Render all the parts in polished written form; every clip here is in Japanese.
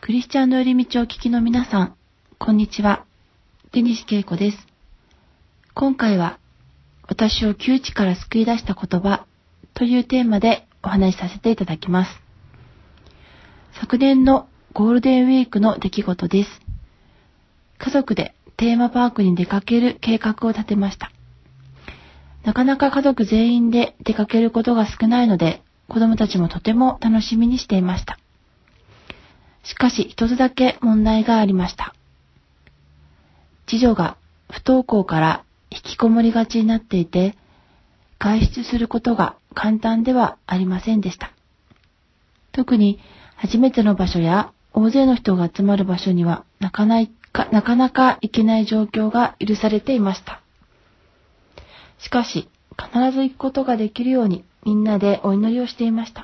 クリスチャンの寄り道を聞きの皆さん、こんにちは。出西恵子です。今回は、私を窮地から救い出した言葉というテーマでお話しさせていただきます。昨年のゴールデンウィークの出来事です。家族でテーマパークに出かける計画を立てました。なかなか家族全員で出かけることが少ないので、子供たちもとても楽しみにしていました。しかし一つだけ問題がありました。次女が不登校から引きこもりがちになっていて、外出することが簡単ではありませんでした。特に初めての場所や大勢の人が集まる場所にはなかなか行けない状況が許されていました。しかし必ず行くことができるようにみんなでお祈りをしていました。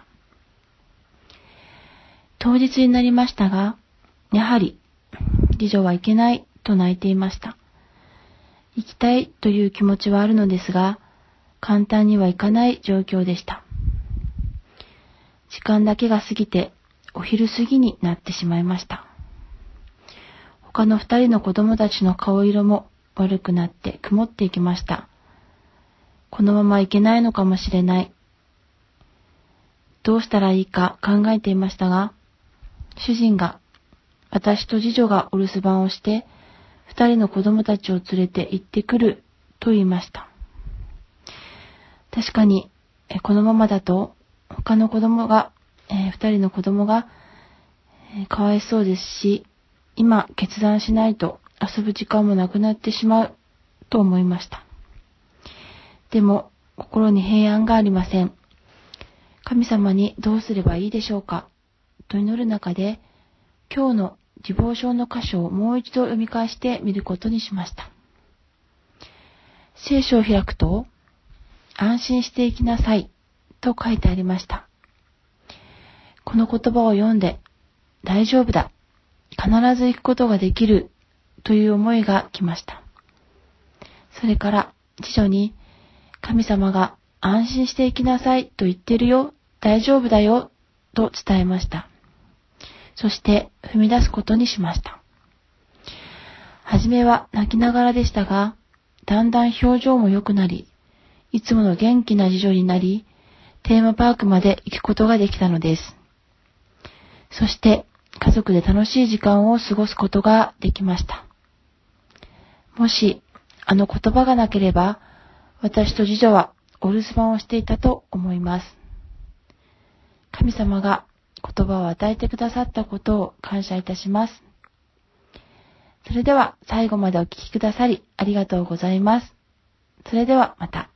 当日になりましたが、やはり次女は行けないと泣いていました。行きたいという気持ちはあるのですが、簡単にはいかない状況でした。時間だけが過ぎてお昼過ぎになってしまいました。他の2人の子供たちの顔色も悪くなって曇っていきました。このまま行けないのかもしれない。どうしたらいいか考えていましたが、主人が私と次女がお留守番をして2人の子供たちを連れて行ってくると言いました。確かにこのままだと他の子供が、2人の子供が、かわいそうですし、今決断しないと遊ぶ時間もなくなってしまうと思いました。でも心に平安がありません。神様にどうすればいいでしょうかと祈る中で、今日の自防書の箇所をもう一度読み返してみることにしました。聖書を開くと、安心していきなさいと書いてありました。この言葉を読んで、大丈夫だ、必ず行くことができるという思いが来ました。それから次女に、神様が安心していきなさいと言ってるよ、大丈夫だよと伝えました。そして踏み出すことにしました。はじめは泣きながらでしたが、だんだん表情も良くなり、いつもの元気な次女になり、テーマパークまで行くことができたのです。そして家族で楽しい時間を過ごすことができました。もしあの言葉がなければ、私と次女はお留守番をしていたと思います。神様が言葉を与えてくださったことを感謝いたします。それでは最後までお聞きくださりありがとうございます。それではまた。